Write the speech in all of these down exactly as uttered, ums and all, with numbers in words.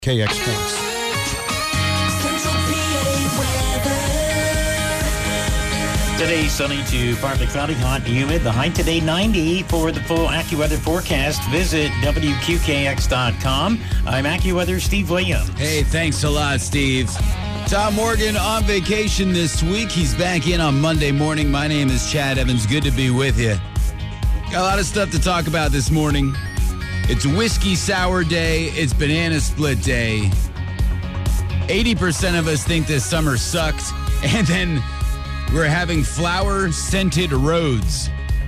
K X Sports. Today, sunny to partly cloudy, hot and humid. The high today, ninety. For the full AccuWeather forecast, visit W Q K X dot com. I'm AccuWeather Steve Williams. Hey, thanks a lot, Steve. Tom Morgan on vacation this week. He's back in on Monday morning. My name is Chad Evans. Good to be with you. Got a lot of stuff to talk about this morning. It's Whiskey Sour Day. It's Banana Split Day. eighty percent of us think this summer sucked. And then we're having flower-scented roads.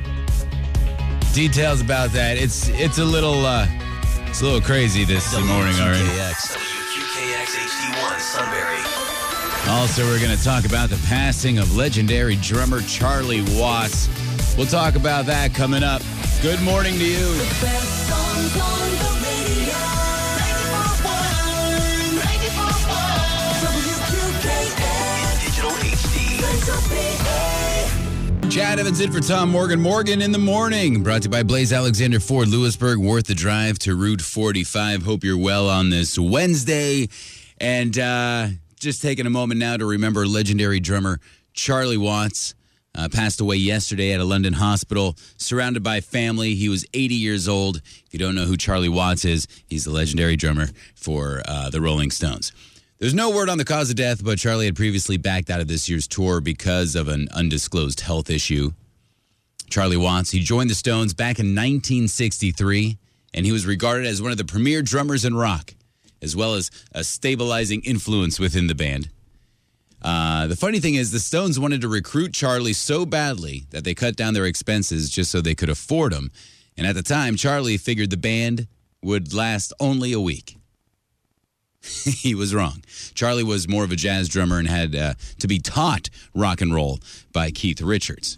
Details about that. It's it's a little uh, it's a little crazy this morning already. W Q K X H D one Sunbury. Also, we're going to talk about the passing of legendary drummer Charlie Watts. We'll talk about that coming up. Good morning to you. The best songs on the radio. ninety-four point one, ninety-four point one, W Q K X. Digital H D. Central P A. Chad Evans in for Tom Morgan. Morgan in the morning. Brought to you by Blaze Alexander Ford, Lewisburg. Worth the drive to Route forty-five. Hope you're well on this Wednesday. And uh, just taking a moment now to remember legendary drummer Charlie Watts. Uh, passed away yesterday at a London hospital, surrounded by family. He was eighty years old. If you don't know who Charlie Watts is, he's the legendary drummer for uh, the Rolling Stones. There's no word on the cause of death, but Charlie had previously backed out of this year's tour because of an undisclosed health issue. Charlie Watts, he joined the Stones back in nineteen sixty-three, and he was regarded as one of the premier drummers in rock, as well as a stabilizing influence within the band. Uh, the funny thing is, the Stones wanted to recruit Charlie so badly that they cut down their expenses just so they could afford him. And at the time, Charlie figured the band would last only a week. He was wrong. Charlie was more of a jazz drummer and had uh, to be taught rock and roll by Keith Richards.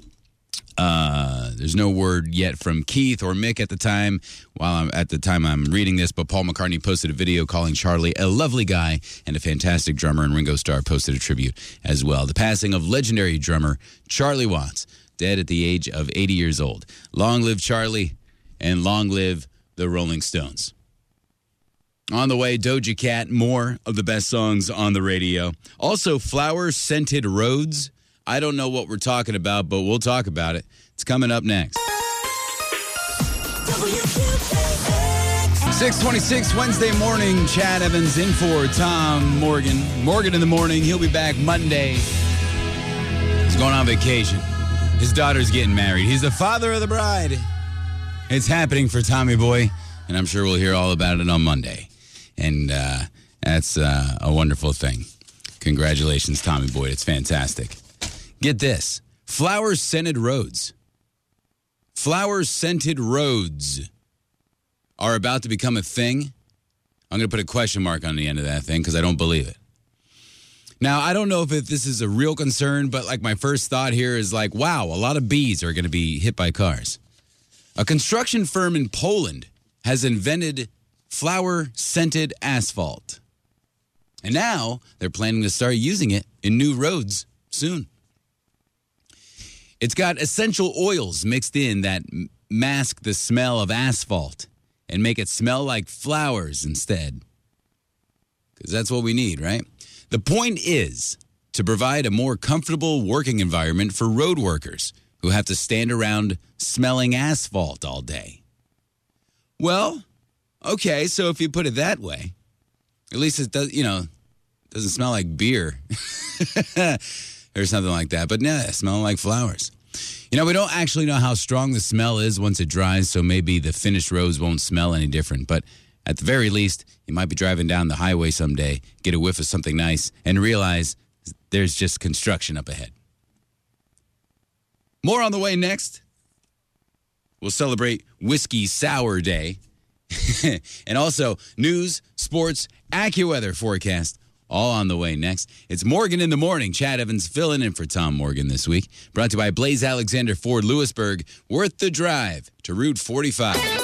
Uh, there's no word yet from Keith or Mick at the time. While I'm at the time I'm reading this, but Paul McCartney posted a video calling Charlie a lovely guy and a fantastic drummer, and Ringo Starr posted a tribute as well. The passing of legendary drummer Charlie Watts, dead at the age of eighty years old. Long live Charlie, and long live the Rolling Stones. On the way, Doja Cat, more of the best songs on the radio. Also, flower-scented roads. I don't know what we're talking about, but we'll talk about it. It's coming up next. W Q K X. six twenty-six Wednesday morning. Chad Evans in for Tom Morgan. Morgan in the morning. He'll be back Monday. He's going on vacation. His daughter's getting married. He's the father of the bride. It's happening for Tommy Boy, and I'm sure we'll hear all about it on Monday. And uh, that's uh, a wonderful thing. Congratulations, Tommy Boy. It's fantastic. Get this. Flower-scented roads. Flower-scented roads are about to become a thing. I'm going to put a question mark on the end of that thing because I don't believe it. Now, I don't know if it, this is a real concern, but like my first thought here is like, wow, a lot of bees are going to be hit by cars. A construction firm in Poland has invented flower-scented asphalt. And now they're planning to start using it in new roads soon. It's got essential oils mixed in that m- mask the smell of asphalt and make it smell like flowers instead. Because that's what we need, right? The point is to provide a more comfortable working environment for road workers who have to stand around smelling asphalt all day. Well, okay, so if you put it that way, at least it does, you know, doesn't smell like beer or something like that. But no, it smells like flowers. You know, we don't actually know how strong the smell is once it dries, so maybe the finished roads won't smell any different. But at the very least, you might be driving down the highway someday, get a whiff of something nice, and realize there's just construction up ahead. More on the way next. We'll celebrate Whiskey Sour Day. And also news, sports, AccuWeather forecast, all on the way next. It's Morgan in the morning. Chad Evans filling in for Tom Morgan this week. Brought to you by Blaze Alexander Ford, Lewisburg. Worth the drive to Route forty-five. W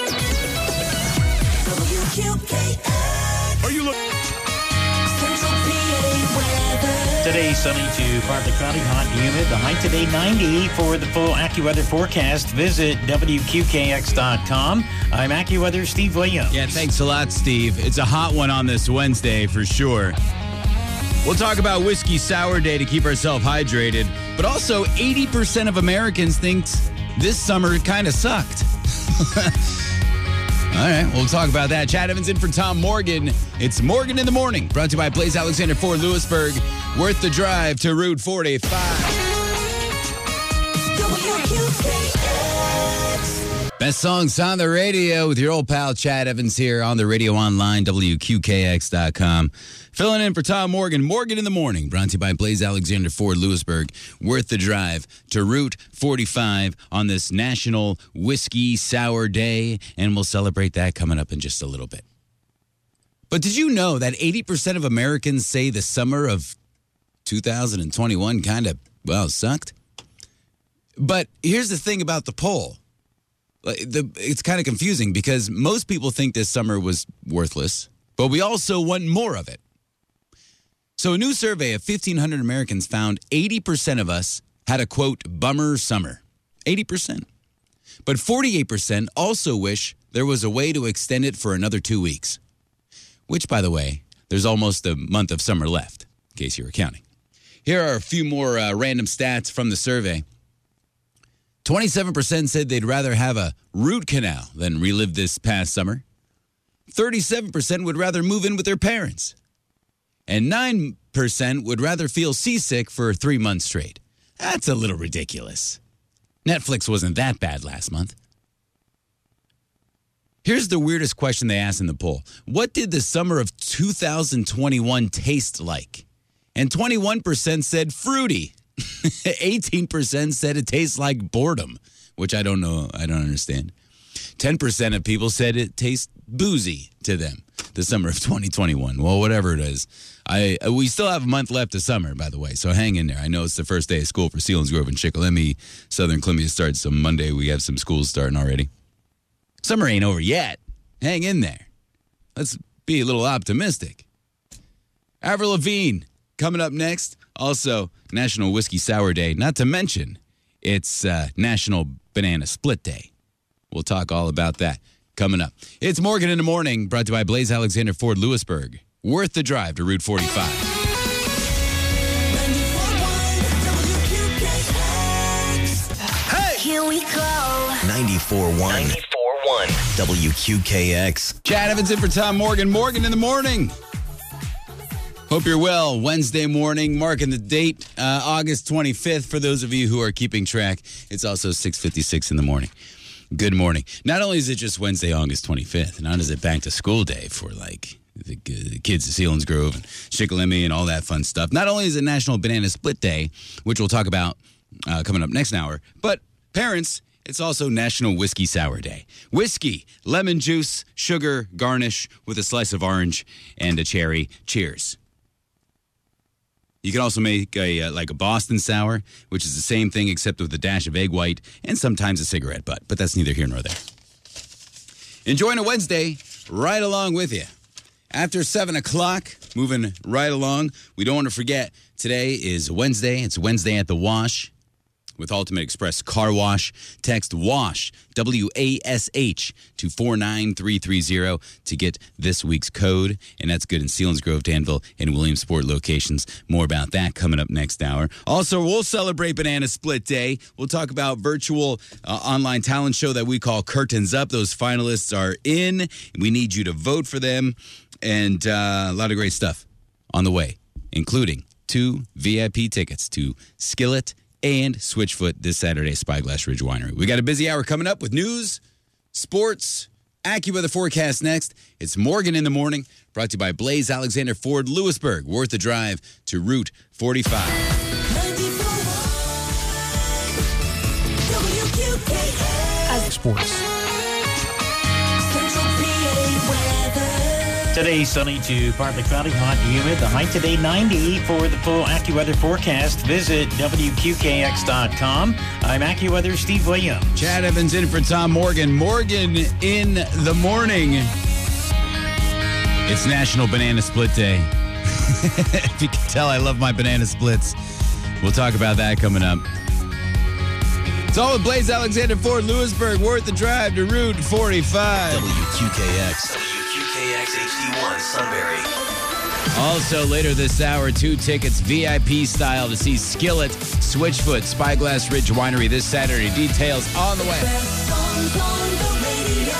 Q K X. Are you looking? Central P A weather. Today, sunny to partly cloudy, hot and humid. The high today, ninety. For the full AccuWeather forecast, visit W Q K X dot com. I'm AccuWeather Steve Williams. Yeah, thanks a lot, Steve. It's a hot one on this Wednesday for sure. We'll talk about Whiskey Sour Day to keep ourselves hydrated, but also eighty percent of Americans think this summer kind of sucked. All right, we'll talk about that. Chad Evans in for Tom Morgan. It's Morgan in the Morning, brought to you by Blaze Alexander Ford Lewisburg. Worth the drive to Route forty-five. W Q K X. Best songs on the radio with your old pal Chad Evans here on the radio online, W Q K X dot com. Filling in for Tom Morgan, Morgan in the Morning, brought to you by Blaze Alexander Ford Lewisburg. Worth the drive to Route forty-five on this National Whiskey Sour Day, and we'll celebrate that coming up in just a little bit. But did you know that eighty percent of Americans say the summer of two thousand twenty-one kind of, well, sucked? But here's the thing about the poll. The, it's kind of confusing because most people think this summer was worthless, but we also want more of it. So a new survey of fifteen hundred Americans found eighty percent of us had a, quote, bummer summer. eighty percent. But forty-eight percent also wish there was a way to extend it for another two weeks. Which, by the way, there's almost a month of summer left, in case you were counting. Here are a few more uh, random stats from the survey. twenty-seven percent said they'd rather have a root canal than relive this past summer. thirty-seven percent would rather move in with their parents. And nine percent would rather feel seasick for three months straight. That's a little ridiculous. Netflix wasn't that bad last month. Here's the weirdest question they asked in the poll. What did the summer of two thousand twenty-one taste like? And twenty-one percent said fruity. eighteen percent said it tastes like boredom, which I don't know, I don't understand. ten percent of people said it tastes boozy to them, the summer of twenty twenty-one. Well, whatever it is. I We still have a month left of summer, by the way, so hang in there. I know it's the first day of school for Selinsgrove and Chickalemi. Southern Columbia starts on Monday. We have some schools starting already. Summer ain't over yet. Hang in there. Let's be a little optimistic. Avril Lavigne coming up next. Also, National Whiskey Sour Day. Not to mention, it's uh, National Banana Split Day. We'll talk all about that coming up. It's Morgan in the Morning, brought to you by Blaze Alexander Ford Lewisburg. Worth the drive to Route forty-five. ninety-four point one W Q K X. Hey! Here we go. ninety-four point one. ninety-four point one. W Q K X. Chad Evans in for Tom Morgan. Morgan in the Morning. Hope you're well. Wednesday morning, marking the date, uh, August twenty-fifth. For those of you who are keeping track, it's also six fifty-six in the morning. Good morning. Not only is it just Wednesday, August twenty-fifth, not is it back to school day for like the, the kids at Selinsgrove and Chickalemi and all that fun stuff. Not only is it National Banana Split Day, which we'll talk about uh, coming up next hour, but parents, it's also National Whiskey Sour Day. Whiskey, lemon juice, sugar, garnish with a slice of orange and a cherry. Cheers. You can also make a uh, like a Boston Sour, which is the same thing except with a dash of egg white and sometimes a cigarette butt, but that's neither here nor there. Enjoying a Wednesday right along with you. After seven o'clock, moving right along, we don't want to forget, today is Wednesday. It's Wednesday at the Wash with Ultimate Express Car Wash. Text WASH, W A S H, to four nine three three zero to get this week's code. And that's good in Selinsgrove, Danville, and Williamsport locations. More about that coming up next hour. Also, we'll celebrate Banana Split Day. We'll talk about virtual uh, online talent show that we call Curtains Up. Those finalists are in. We need you to vote for them. And uh, a lot of great stuff on the way, including two V I P tickets to Skillet and Switchfoot this Saturday, Spyglass Ridge Winery. We got a busy hour coming up with news, sports, AccuWeather forecast next. It's Morgan in the Morning, brought to you by Blaze Alexander Ford Lewisburg. Worth the drive to Route forty-five. ninety-four point one W Q K X. Sports. Central P A weather. Today, sunny to partly cloudy, hot and humid. The high today, ninety. For the full AccuWeather forecast, visit W Q K X dot com. I'm AccuWeather Steve Williams. Chad Evans in for Tom Morgan. Morgan in the Morning. It's National Banana Split Day. If you can tell, I love my banana splits. We'll talk about that coming up. It's all with Blaze Alexander Ford, Lewisburg, worth the drive to Route forty-five. W Q K X. W Q K X H D one, Sunbury. Also, later this hour, two tickets V I P style to see Skillet, Switchfoot, Spyglass Ridge Winery this Saturday. Details on the way. Best songs on the radio.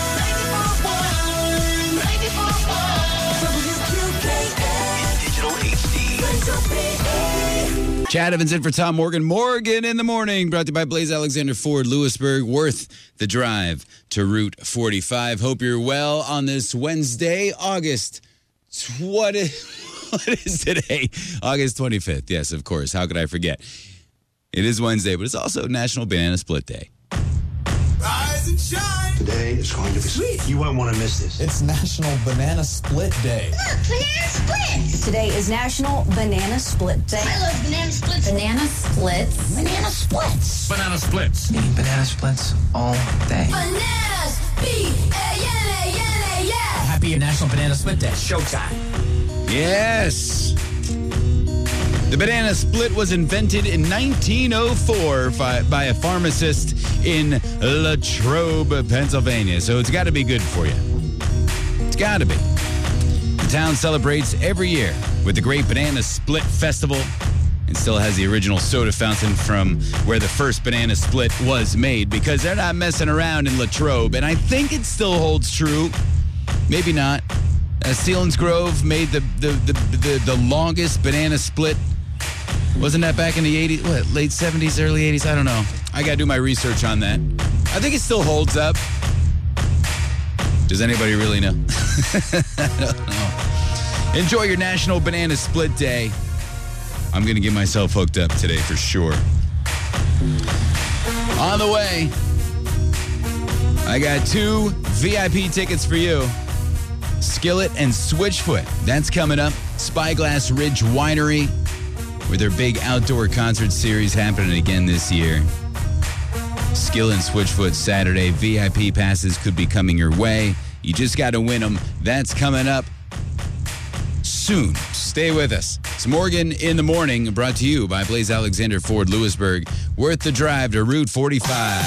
ninety-four point one W Q K X. Digital H D. Central P A. Chad Evans in for Tom Morgan. Morgan in the morning, brought to you by Blaze Alexander Ford, Lewisburg, worth the drive to Route forty-five. Hope you're well on this Wednesday, August. What is, what is today? August twenty-fifth. Yes, of course. How could I forget? It is Wednesday, but it's also National Banana Split Day. Rise and shine. Today is going to be sweet. You won't want to miss this. It's National Banana Split Day. Look, banana splits. Today is National Banana Split Day. I love banana splits. Banana splits. Banana splits. Banana splits. Eating banana splits all day. Bananas. B A N A N A S. Happy National Banana Split Day. Showtime. Yes. The banana split was invented in nineteen oh four by, by a pharmacist in Latrobe, Pennsylvania. So it's got to be good for you. It's got to be. The town celebrates every year with the Great Banana Split Festival and still has the original soda fountain from where the first banana split was made because they're not messing around in Latrobe. And I think it still holds true. Maybe not. Uh, Sealands Grove made the, the, the, the, the longest banana split. Wasn't that back in the eighties? What, late seventies, early eighties? I don't know. I got to do my research on that. I think it still holds up. Does anybody really know? I don't know. Enjoy your National Banana Split Day. I'm going to get myself hooked up today for sure. On the way, I got two V I P tickets for you. Skillet and Switchfoot. That's coming up. Spyglass Ridge Winery, with their big outdoor concert series happening again this year. Skillet and Switchfoot Saturday. V I P passes could be coming your way. You just got to win them. That's coming up soon. Stay with us. It's Morgan in the Morning, brought to you by Blaze Alexander Ford, Lewisburg. Worth the drive to Route forty-five.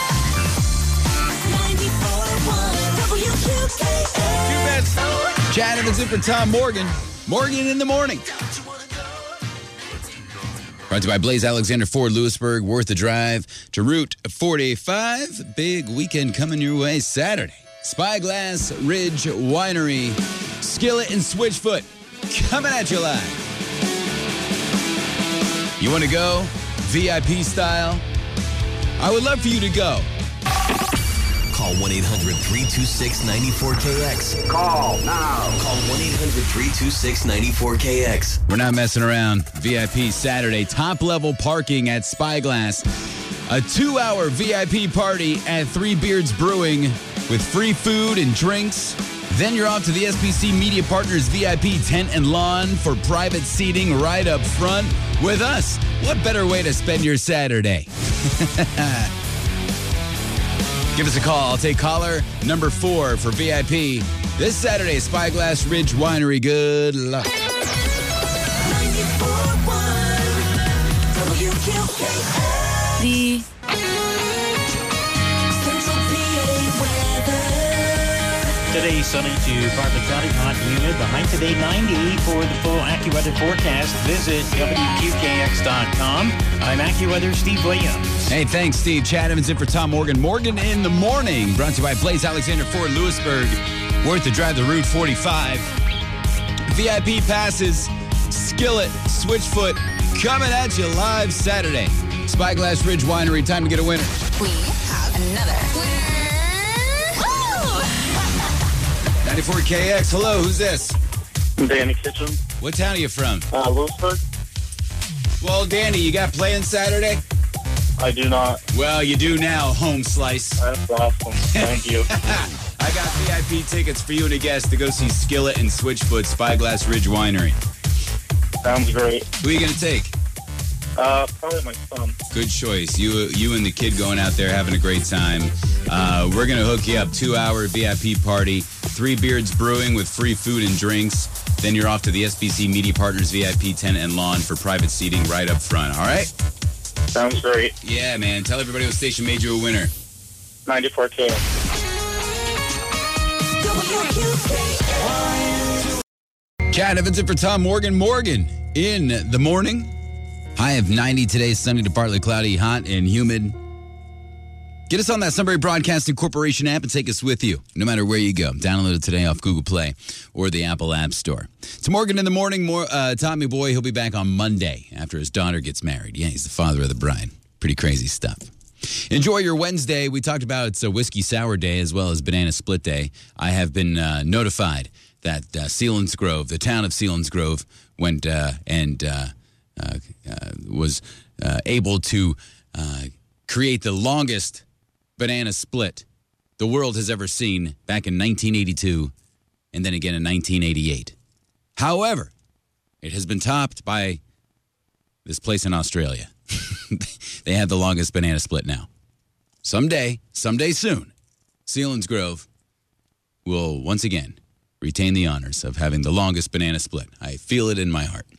ninety-four point one W Q K X. Two bets. Chad Evans in for Tom Morgan. Morgan in the Morning. Brought to you by Blaze Alexander Ford, Lewisburg. Worth the drive to Route forty-five. Big weekend coming your way Saturday. Spyglass Ridge Winery. Skillet and Switchfoot coming at you live. You want to go V I P style? I would love for you to go. Call one eight hundred three two six nine four K X. Call now. Call one eight hundred three two six nine four K X. We're not messing around. V I P Saturday, top level parking at Spyglass. A two hour V I P party at Three Beards Brewing with free food and drinks. Then you're off to the S B C Media Partners V I P tent and lawn for private seating right up front with us. What better way to spend your Saturday? Give us a call. I'll take caller number four for V I P this Saturday, Spyglass Ridge Winery. Good luck. ninety-four point one W Q K X. The Central P A weather. Today, sunny to partly cloudy, hot and humid. The high today, ninety. For the full AccuWeather forecast, visit W Q K X dot com. I'm AccuWeather Steve Williams. Hey, thanks, Steve. Chad Evans in for Tom Morgan. Morgan in the Morning, brought to you by Blaze Alexander Ford, Lewisburg. Worth the drive to Route forty-five. V I P passes, Skillet, Switchfoot, coming at you live Saturday. Spyglass Ridge Winery, time to get a winner. we have another winner. Woo! ninety-four K X, hello, who's this? Danny Kitchen, What town are you from? uh, Lewisburg. Well, Danny, you got playing Saturday? I do not. Well, you do now, home slice. That's awesome. Thank you. I got V I P tickets for you and a guest to go see Skillet and Switchfoot, Spyglass Ridge Winery. Sounds great. Who are you going to take? Uh, probably my son. Good choice. You you and the kid going out there having a great time. Uh, we're going to hook you up. Two-hour V I P party. Three Beards Brewing with free food and drinks. Then you're off to the S B C Media Partners V I P tent and lawn for private seating right up front. All right? Sounds great. Yeah, man. Tell everybody what station made you a winner. ninety-four K. Chad Evans in for Tom Morgan. Morgan in the morning. High of ninety today, sunny to partly cloudy, hot and humid. Get us on that Sunbury Broadcasting Corporation app and take us with you, no matter where you go. Download it today off Google Play or the Apple App Store. It's Morgan in the morning. More uh, Tommy Boy, he'll be back on Monday after his daughter gets married. Yeah, he's the father of the bride. Pretty crazy stuff. Enjoy your Wednesday. We talked about it's a whiskey sour day as well as banana split day. I have been uh, notified that uh, Selinsgrove, the town of Selinsgrove, went uh, and uh, uh, uh, was uh, able to uh, create the longest banana split the world has ever seen back in nineteen eighty-two and then again in nineteen eighty-eight. However, it has been topped by this place in Australia. They have the longest banana split now. Someday, someday soon, Selinsgrove will once again retain the honors of having the longest banana split. I feel it in my heart.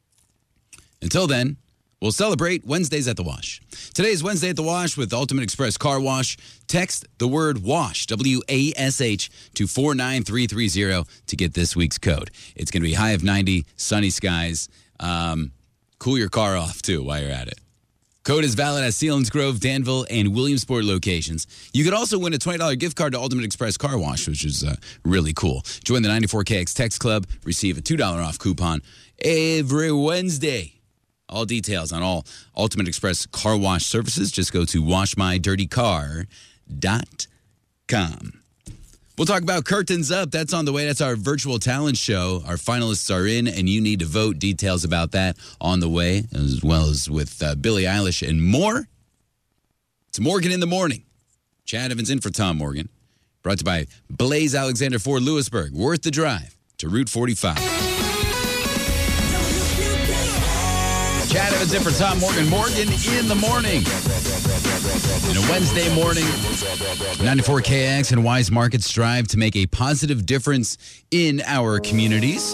Until then, we'll celebrate Wednesdays at the Wash. Today is Wednesday at the Wash with Ultimate Express Car Wash. Text the word WASH, W A S H, to four nine three three zero to get this week's code. It's going to be high of ninety, sunny skies. Um, cool your car off, too, while you're at it. Code is valid at Selinsgrove, Danville, and Williamsport locations. You could also win a twenty dollars gift card to Ultimate Express Car Wash, which is uh, really cool. Join the ninety-four K X Text Club. Receive a two dollars off coupon every Wednesday. All details on all Ultimate Express Car Wash services, just go to wash my dirty car dot com. We'll talk about Curtains Up. That's on the way. That's our virtual talent show. Our finalists are in, and you need to vote. Details about that on the way, as well as with uh, Billie Eilish and more. It's Morgan in the morning. Chad Evans in for Tom Morgan. Brought to you by Blaze Alexander Ford Lewisburg. Worth the drive to Route forty-five. Chad Evans in for Tom Morgan. Morgan in the morning. In a Wednesday morning, ninety-four K X and Wise Markets strive to make a positive difference in our communities.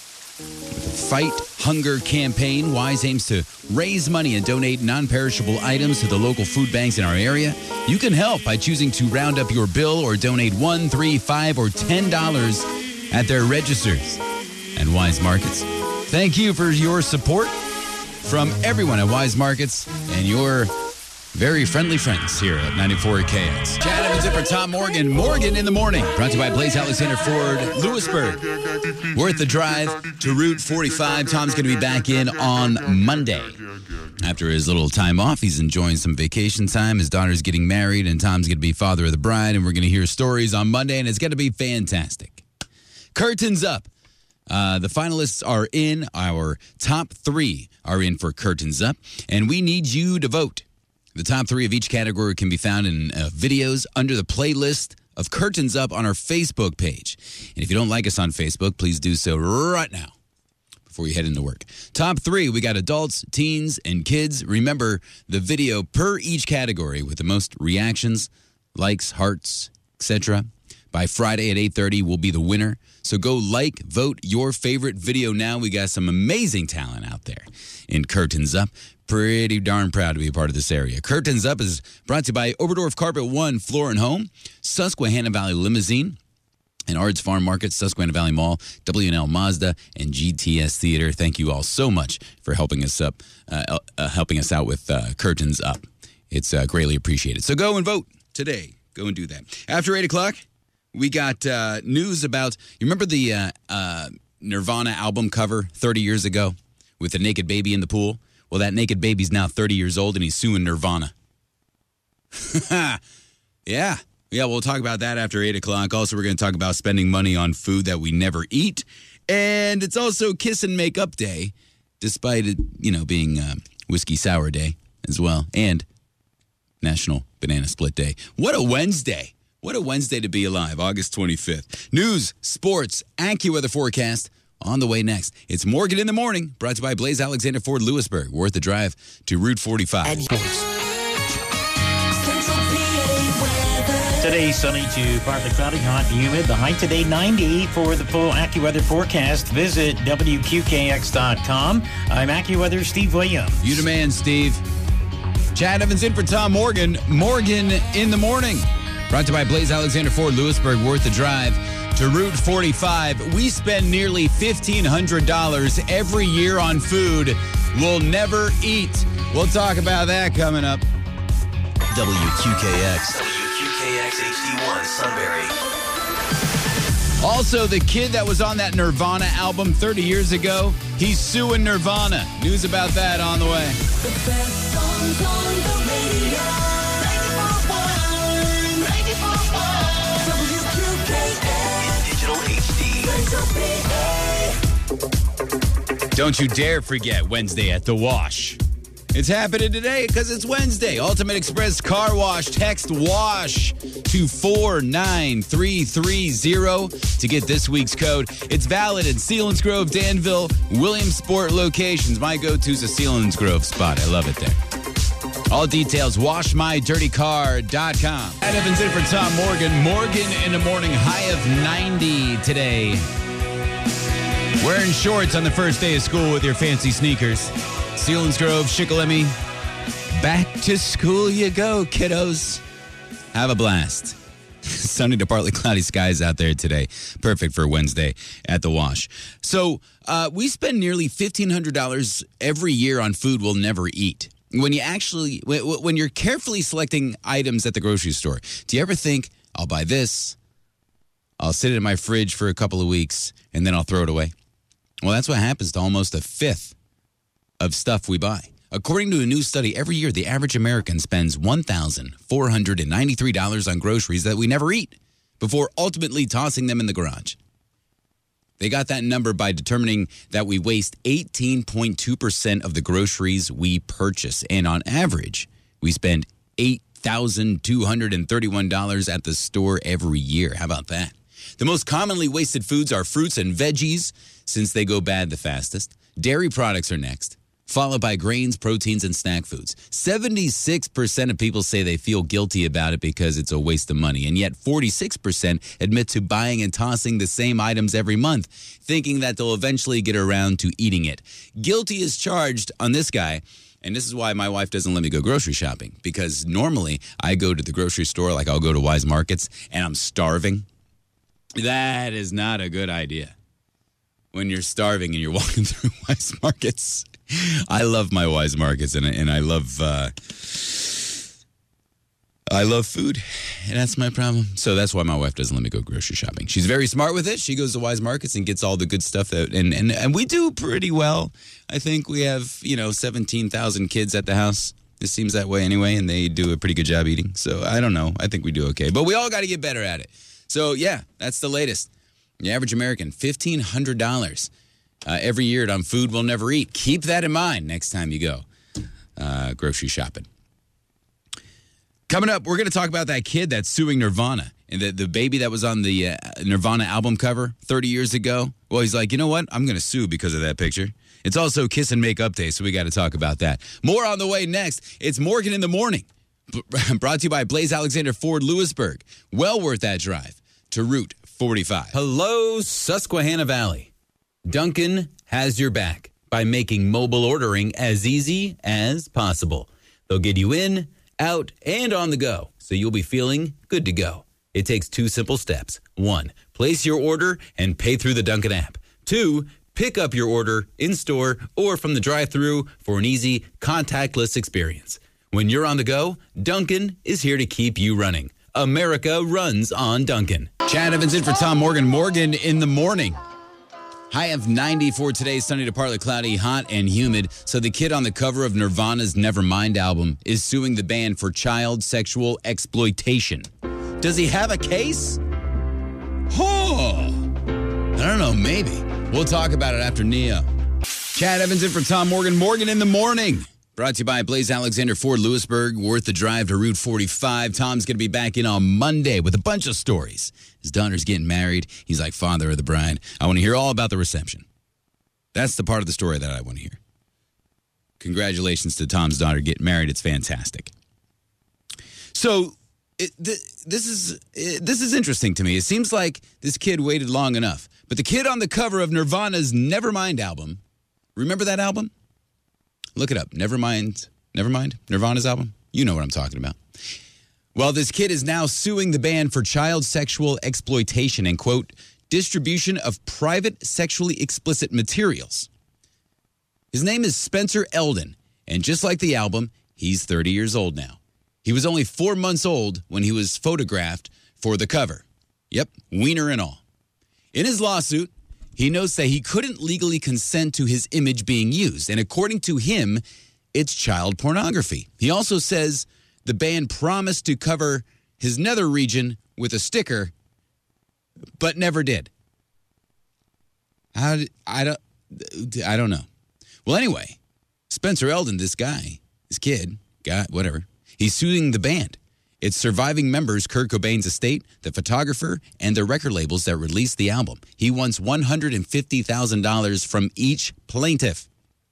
With the Fight Hunger campaign, Wise aims to raise money and donate non-perishable items to the local food banks in our area. You can help by choosing to round up your bill or donate one, three, five, or ten dollars at their registers and Wise Markets. Thank you for your support from everyone at Wise Markets and your very friendly friends here at ninety-four K X. Chad Evans in for Tom Morgan. Morgan in the morning. Brought to you by Blaze Alexander Ford Lewisburg. Worth the drive to Route forty-five. Tom's going to be back in on Monday. After his little time off, he's enjoying some vacation time. His daughter's getting married, and Tom's going to be father of the bride, and we're going to hear stories on Monday, and it's going to be fantastic. Curtains Up. Uh, the finalists are in. Our top three are in for Curtains Up, and we need you to vote. The top three of each category can be found in uh, videos under the playlist of Curtains Up on our Facebook page. And if you don't like us on Facebook, please do so right now before you head into work. Top three, we got adults, teens, and kids. Remember, the video per each category with the most reactions, likes, hearts, et cetera by Friday at eight thirty will be the winner. So go like, vote your favorite video now. We got some amazing talent out there in Curtains Up. Pretty darn proud to be a part of this area. Curtains Up is brought to you by Oberdorf Carpet One Floor and Home, Susquehanna Valley Limousine, and Ard's Farm Market, Susquehanna Valley Mall, W and L Mazda, and G T S Theater. Thank you all so much for helping us up, uh, uh, helping us out with uh, Curtains Up. It's uh, greatly appreciated. So go and vote today. Go and do that. After eight o'clock, we got uh, news about, you remember the uh, uh, Nirvana album cover thirty years ago with the naked baby in the pool? Well, that naked baby's now thirty years old, and he's suing Nirvana. yeah. Yeah, we'll talk about that after eight o'clock. Also, we're going to talk about spending money on food that we never eat. And it's also Kiss and Make Up Day, despite it, you know, being uh, Whiskey Sour Day as well, and National Banana Split Day. What a Wednesday. What a Wednesday to be alive, August twenty-fifth. News, sports, AccuWeather forecast, on the way next. It's Morgan in the Morning, brought to you by Blaze Alexander Ford Lewisburg. Worth the drive to Route forty-five. Today, sunny to partly cloudy, hot and humid. The high today, ninety. For the full AccuWeather forecast, visit W Q K X dot com. I'm AccuWeather Steve Williams. You demand, Steve. Chad Evans in for Tom Morgan. Morgan in the Morning. Brought to you by Blaze Alexander Ford Lewisburg. Worth the drive to Route forty-five. We spend nearly fifteen hundred dollars every year on food we'll never eat. We'll talk about that coming up. W Q K X. W Q K X H D one Sunbury. Also, the kid that was on that Nirvana album thirty years ago, he's suing Nirvana. News about that on the way. The best songs on the radio. ninety-four point one W Q K X. In digital H D. Don't you dare forget Wednesday at the Wash. It's happening today because it's Wednesday. Ultimate Express Car Wash. Text WASH to four nine three three zero to get this week's code. It's valid in Selinsgrove, Danville, Williamsport locations. My go-to's a Selinsgrove spot. I love it there. All details, wash my dirty car dot com. Chad Evans in for Tom Morgan. Morgan in the Morning, high of ninety today. Wearing shorts on the first day of school with your fancy sneakers. Selinsgrove, Shikellamy, back to school you go, kiddos. Have a blast. Sunny to partly cloudy skies out there today. Perfect for Wednesday at the Wash. So uh, we spend nearly fifteen hundred dollars every year on food we'll never eat. When you actually, when you're carefully selecting items at the grocery store, do you ever think, I'll buy this, I'll sit it in my fridge for a couple of weeks, and then I'll throw it away? Well, that's what happens to almost a fifth of stuff we buy. According to a new study, every year the average American spends one thousand four hundred ninety-three dollars on groceries that we never eat before ultimately tossing them in the garage. They got that number by determining that we waste eighteen point two percent of the groceries we purchase. And on average, we spend eight thousand two hundred thirty-one dollars at the store every year. How about that? The most commonly wasted foods are fruits and veggies, since they go bad the fastest. Dairy products are next, followed by grains, proteins, and snack foods. seventy-six percent of people say they feel guilty about it because it's a waste of money, and yet forty-six percent admit to buying and tossing the same items every month, thinking that they'll eventually get around to eating it. Guilty is charged on this guy, and this is why my wife doesn't let me go grocery shopping, because normally I go to the grocery store, like I'll go to Wise Markets, and I'm starving. That is not a good idea. When you're starving and you're walking through Wise Markets. I love my Wise Markets, and, and I love uh, I love food, and that's my problem. So that's why my wife doesn't let me go grocery shopping. She's very smart with it. She goes to Wise Markets and gets all the good stuff, that, and, and, and we do pretty well. I think we have, you know, seventeen thousand kids at the house. It seems that way anyway, and they do a pretty good job eating. So I don't know. I think we do okay. But we all got to get better at it. So, yeah, that's the latest. The average American, fifteen hundred dollars uh, every year on food we'll never eat. Keep that in mind next time you go uh, grocery shopping. Coming up, we're going to talk about that kid that's suing Nirvana. And the, the baby that was on the uh, Nirvana album cover thirty years ago. Well, he's like, you know what? I'm going to sue because of that picture. It's also Kiss and Make Up Day, so we got to talk about that. More on the way next. It's Morgan in the Morning. B- brought to you by Blaze Alexander Ford Lewisburg. Well worth that drive to Route forty-five. Hello, Susquehanna Valley. Dunkin' has your back by making mobile ordering as easy as possible. They'll get you in, out, and on the go, so you'll be feeling good to go. It takes two simple steps. One, place your order and pay through the Dunkin' app. Two, pick up your order in-store or from the drive-thru for an easy, contactless experience. When you're on the go, Dunkin' is here to keep you running. America runs on Dunkin'. Chad Evans in for Tom Morgan. Morgan in the Morning. High of ninety for today, sunny to partly cloudy, hot and humid. So the kid on the cover of Nirvana's Nevermind album is suing the band for child sexual exploitation. Does he have a case? Oh, I don't know, maybe. We'll talk about it after Neo. Chad Evans in for Tom Morgan. Morgan in the Morning. Brought to you by Blaze Alexander Ford Lewisburg. Worth the drive to Route forty-five. Tom's going to be back in on Monday with a bunch of stories. His daughter's getting married. He's like father of the bride. I want to hear all about the reception. That's the part of the story that I want to hear. Congratulations to Tom's daughter getting married. It's fantastic. So it, th- this is it, this is interesting to me. It seems like this kid waited long enough. But the kid on the cover of Nirvana's Nevermind album, remember that album? Look it up. Nevermind, Nevermind, Nirvana's album. You know what I'm talking about. Well, this kid is now suing the band for child sexual exploitation and, quote, distribution of private sexually explicit materials. His name is Spencer Eldon, and just like the album, he's thirty years old now. He was only four months old when he was photographed for the cover. Yep, wiener and all. In his lawsuit, he notes that he couldn't legally consent to his image being used, and according to him, it's child pornography. He also says the band promised to cover his nether region with a sticker, but never did. How did, I don't I don't know. Well, anyway, Spencer Eldon, this guy, this kid, guy, whatever, he's suing the band. Its surviving members, Kurt Cobain's estate, the photographer, and the record labels that released the album. He wants one hundred fifty thousand dollars from each plaintiff.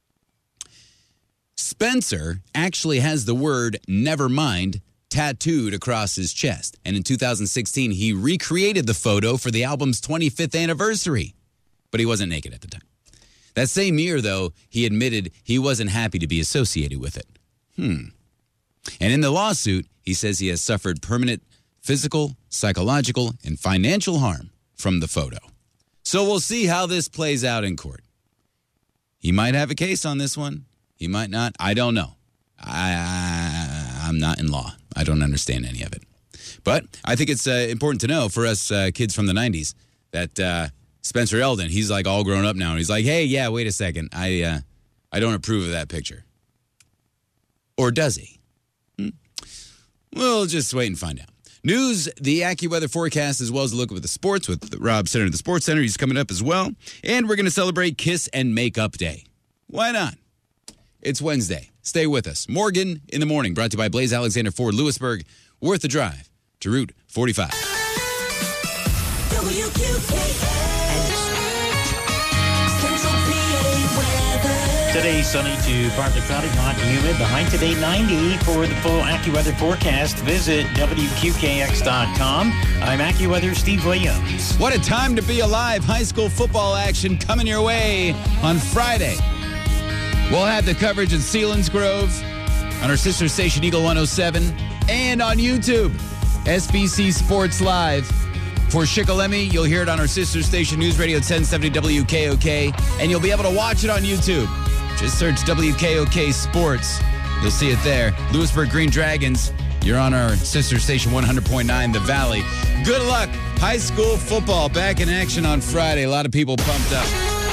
Spencer actually has the word Nevermind tattooed across his chest. And in two thousand sixteen, he recreated the photo for the album's twenty-fifth anniversary. But he wasn't naked at the time. That same year, though, he admitted he wasn't happy to be associated with it. Hmm. And in the lawsuit, he says he has suffered permanent physical, psychological, and financial harm from the photo. So we'll see how this plays out in court. He might have a case on this one. He might not. I don't know. I, I, I'm not in law. I don't understand any of it. But I think it's uh, important to know for us uh, kids from the nineties that uh, Spencer Eldon, he's like all grown up now. And he's like, hey, yeah, wait a second. I, uh, I don't approve of that picture. Or does he? Hmm? We'll just wait and find out. News, the AccuWeather forecast, as well as a look at the sports with Rob Center at the Sports Center. He's coming up as well. And we're going to celebrate Kiss and Makeup Day. Why not? It's Wednesday. Stay with us. Morgan in the Morning, brought to you by Blaze Alexander Ford, Lewisburg. Worth the drive to Route forty-five. W Q K X Central P A weather. Today, sunny to partly cloudy, hot and humid. The high today, ninety. For the full AccuWeather forecast, visit W Q K X dot com. I'm AccuWeather Steve Williams. What a time to be alive. High school football action coming your way on Friday. We'll have the coverage in Selinsgrove, on our sister station Eagle one oh seven, and on YouTube, S B C Sports Live. For Shikellamy, you'll hear it on our sister station News Radio ten seventy W K O K, and you'll be able to watch it on YouTube. Just search W K O K Sports. You'll see it there. Lewisburg Green Dragons, you're on our sister station one hundred point nine The Valley. Good luck. High school football back in action on Friday. A lot of people pumped up.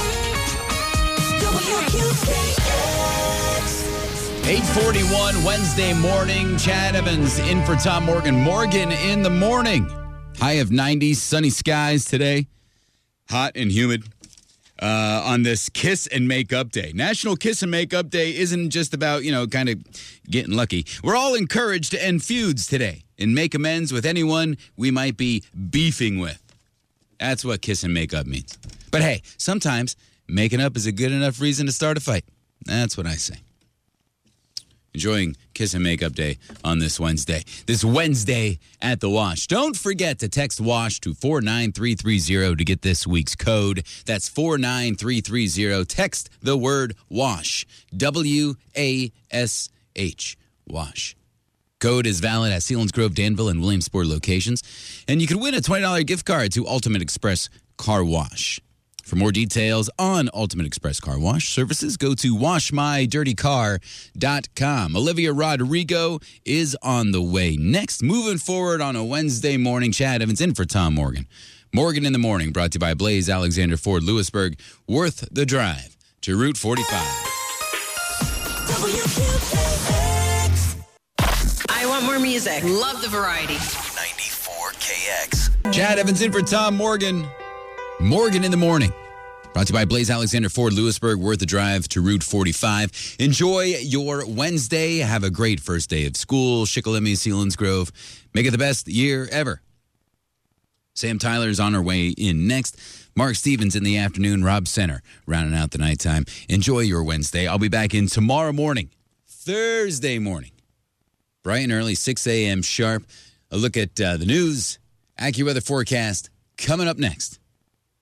W Q K eight forty-one Wednesday morning. Chad Evans in for Tom Morgan. Morgan in the morning. High of ninety, sunny skies today. Hot and humid uh, on this Kiss and Makeup Day. National Kiss and Makeup Day isn't just about, you know, kind of getting lucky. We're all encouraged to end feuds today and make amends with anyone we might be beefing with. That's what Kiss and Makeup means. But hey, sometimes making up is a good enough reason to start a fight. That's what I say. Enjoying Kiss and Makeup Day on this Wednesday. This Wednesday at the Wash. Don't forget to text WASH to four nine three three zero to get this week's code. That's four nine three three zero. Text the word WASH. W A S H. WASH. Code is valid at Selinsgrove, Danville, and Williamsport locations. And you can win a twenty dollars gift card to Ultimate Express Car Wash. For more details on Ultimate Express Car Wash services, go to wash my dirty car dot com. Olivia Rodrigo is on the way next. Moving forward on a Wednesday morning, Chad Evans in for Tom Morgan. Morgan in the Morning, brought to you by Blaze Alexander Ford, Lewisburg. Worth the drive to Route forty-five. W Q K X. I want more music. Love the variety. ninety-four K X. Chad Evans in for Tom Morgan. Morgan in the Morning. Brought to you by Blaze Alexander Ford, Lewisburg. Worth the drive to Route forty-five. Enjoy your Wednesday. Have a great first day of school. Shikellamy, Selinsgrove. Make it the best year ever. Sam Tyler is on her way in next. Mark Stevens in the afternoon. Rob Center rounding out the nighttime. Enjoy your Wednesday. I'll be back in tomorrow morning, Thursday morning, bright and early, six a.m. sharp. A look at uh, the news, AccuWeather forecast coming up next.